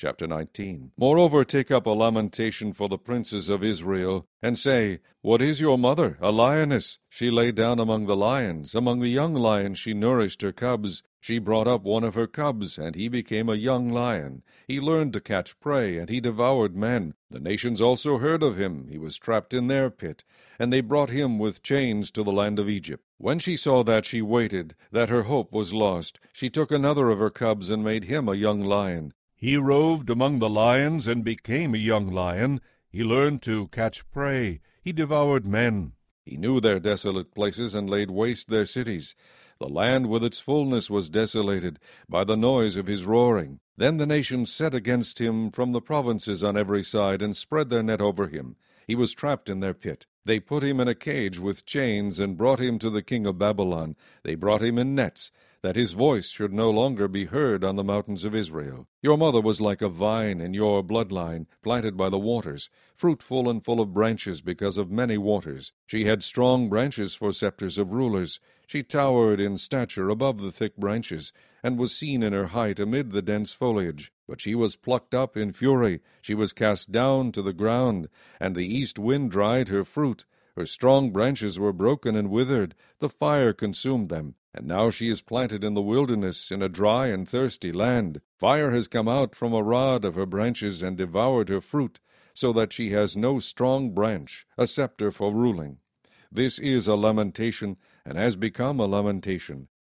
Chapter 19. Moreover, take up a lamentation for the princes of Israel, and say, What is your mother? A lioness. She lay down among the lions. Among the young lions she nourished her cubs. She brought up one of her cubs, and he became a young lion. He learned to catch prey, and he devoured men. The nations also heard of him. He was trapped in their pit, and they brought him with chains to the land of Egypt. When she saw that, she waited, that her hope was lost. She took another of her cubs and made him a young lion. He roved among the lions and became a young lion. He learned to catch prey. He devoured men. He knew their desolate places and laid waste their cities. The land with its fullness was desolated by the noise of his roaring. Then the nations set against him from the provinces on every side, and spread their net over him. He was trapped in their pit. They put him in a cage with chains, and brought him to the king of Babylon. They brought him in nets, that his voice should no longer be heard on the mountains of Israel. Your mother was like a vine in your bloodline, planted by the waters, fruitful and full of branches because of many waters. She had strong branches for scepters of rulers. She towered in stature above the thick branches, and was seen in her height amid the dense foliage. But she was plucked up in fury. She was cast down to the ground, and the east wind dried her fruit. Her strong branches were broken and withered. The fire consumed them. And now she is planted in the wilderness, in a dry and thirsty land. Fire has come out from a rod of her branches and devoured her fruit, so that she has no strong branch, a scepter for ruling. This is a lamentation, and has become a lamentation.